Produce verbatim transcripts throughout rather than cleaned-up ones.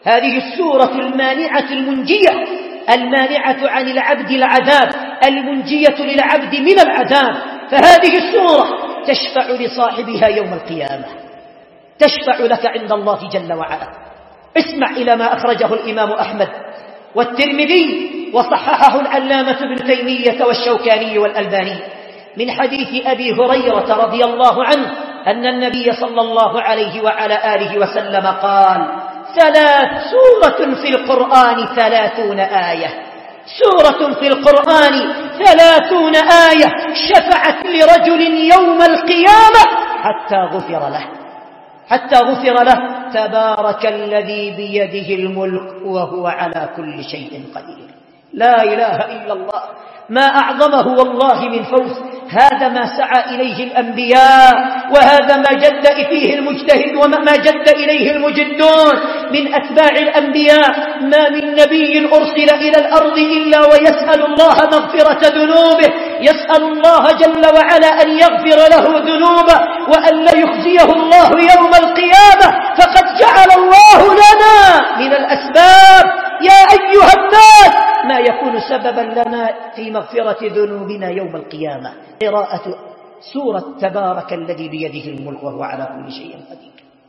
هذه السورة المانعة المنجية، المانعة عن العبد العذاب، المنجية للعبد من العذاب. فهذه السورة تشفع لصاحبها يوم القيامة، تشفع لك عند الله جل وعلا. اسمع إلى ما أخرجه الإمام أحمد والترمذي وصححه العلامة ابن تيمية والشوكاني والألباني من حديث أبي هريرة رضي الله عنه أن النبي صلى الله عليه وعلى آله وسلم قال: ثلاث سورة في القرآن ثلاثون آية، سورة في القرآن ثلاثون آية شفعت لرجل يوم القيامة حتى غفر له، حتى غفر له. تبارك الذي بيده الملك وهو على كل شيء قدير. لا إله إلا الله، ما أعظمه والله من فوز. هذا ما سعى إليه الأنبياء، وهذا ما جد فيه المجتهد وما جد إليه المجدون من أتباع الأنبياء. ما من نبي أرسل إلى الأرض إلا ويسأل الله مغفرة ذنوبه، يسأل الله جل وعلا أن يغفر له ذنوبه وأن لا يخزيه الله يوم القيامة. فقد جعل الله لنا من الأسباب يا أيها الناس ما يكون سببا لنا في مغفرة ذنوبنا يوم القيامة. قراءة سورة تبارك الذي بيده الملك وهو على كل شيء قدير.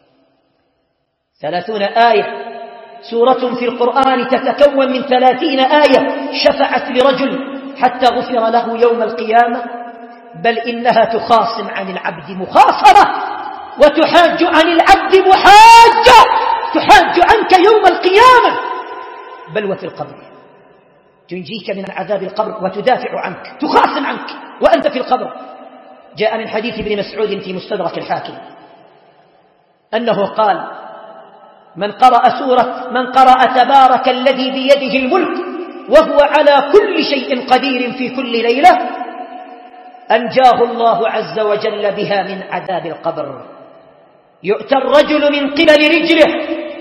ثلاثون آية، سورة في القرآن تتكون من ثلاثين آية شفعت لرجل حتى غفر له يوم القيامة. بل إنها تخاصم عن العبد مخاصمة، وتحاج عن العبد محاجة، تحاج عنك يوم القيامة. بل وفي القبر تنجيك من عذاب القبر وتدافع عنك، تخاصم عنك وأنت في القبر. جاء من حديث ابن مسعود في مستدرك الحاكم أنه قال: من قرأ سورة من قرأ تبارك الذي بيده الملك وهو على كل شيء قدير في كل ليلة أنجاه الله عز وجل بها من عذاب القبر. يؤتى الرجل من قبل رجله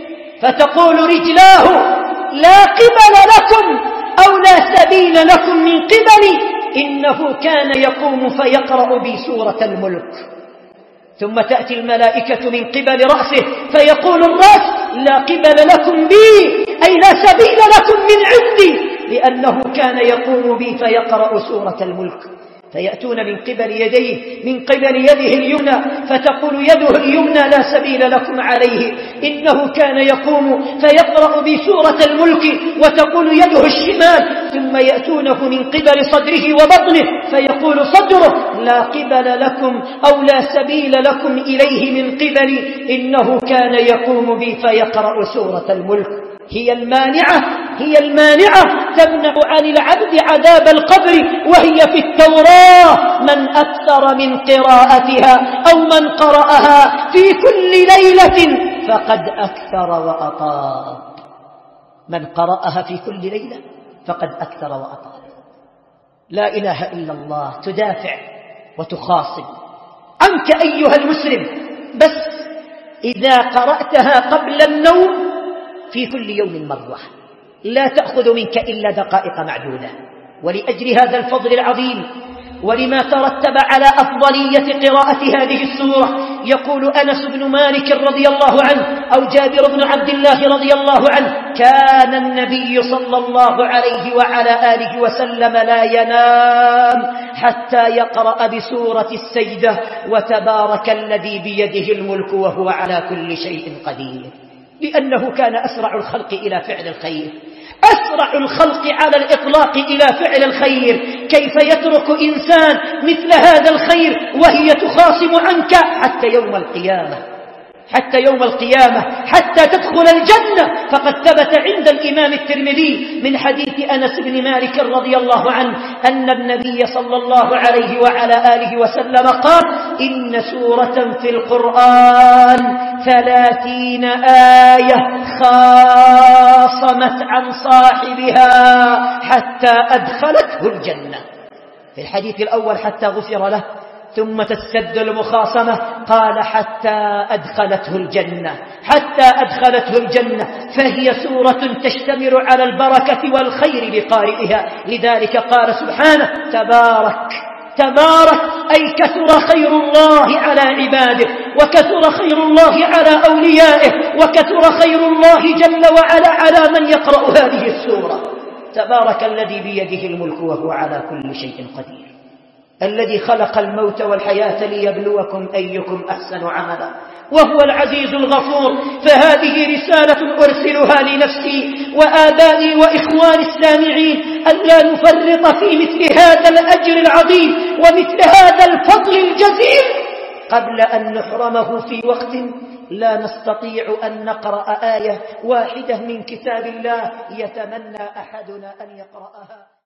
فتقول رجلاه: لا قبل لكم أو لا سبيل لكم من قبلي، إنه كان يقوم فيقرأ بي سورة الملك. ثم تأتي الملائكة من قبل رأسه فيقول الرأس: لا قبل لكم بي، أي لا سبيل لكم من عندي، لأنه كان يقوم بي فيقرأ سورة الملك. فيأتون من قبل يديه من قبل يده اليمنى فتقول يده اليمنى: لا سبيل لكم عليه، إنه كان يقوم فيقرأ بسورة الملك. وتقول يده الشمال. ثم يأتونه من قبل صدره وبطنه فيقول صدره: لا قبل لكم أو لا سبيل لكم إليه من قبلي، إنه كان يقوم بي فيقرأ سورة الملك. هي المانعة، هي المانعة تمنع عن العبد عذاب القبر، وهي في التوراة: من أكثر من قراءتها أو من قرأها في كل ليلة فقد أكثر وأطال. من قرأها في كل ليلة فقد أكثر وأطال. لا إله إلا الله. تدافع وتخاصم عنك أيها المسلم، بس إذا قرأتها قبل النوم في كل يوم مرة لا تأخذ منك إلا دقائق معدودة. ولأجل هذا الفضل العظيم ولما ترتب على أفضلية قراءة هذه السورة يقول أنس بن مالك رضي الله عنه أو جابر بن عبد الله رضي الله عنه: كان النبي صلى الله عليه وعلى آله وسلم لا ينام حتى يقرأ بسورة السجدة وتبارك الذي بيده الملك وهو على كل شيء قدير، لأنه كان أسرع الخلق إلى فعل الخير، أسرع الخلق على الإطلاق إلى فعل الخير. كيف يترك إنسان مثل هذا الخير وهي تخاصم عنك حتى يوم القيامة، حتى يوم القيامة، حتى تدخل الجنة. فقد ثبت عند الإمام الترمذي من حديث أنس بن مالك رضي الله عنه أن النبي صلى الله عليه وعلى آله وسلم قال: إن سورة في القرآن ثلاثين آية خاصمت عن صاحبها حتى أدخلته الجنة. في الحديث الأول حتى غفر له، ثم تستد المخاصمة قال حتى أدخلته الجنة، حتى أدخلته الجنة. فهي سورة تشتمل على البركة والخير لقارئها. لذلك قال سبحانه: تبارك تبارك أي كثر خير الله على عباده، وكثر خير الله على أوليائه، وكثر خير الله جل وعلا على من يقرأ هذه السورة. تبارك الذي بيده الملك وهو على كل شيء قدير، الذي خلق الموت والحياة ليبلوكم أيكم أحسن عملا، وهو العزيز الغفور. فهذه رسالة أرسلها لنفسي وآبائي وإخواني السامعين، أن لا نفرط في مثل هذا الأجر العظيم ومثل هذا الفضل الجزيل قبل أن نحرمه في وقت لا نستطيع أن نقرأ آية واحدة من كتاب الله يتمنى أحدنا أن يقرأها.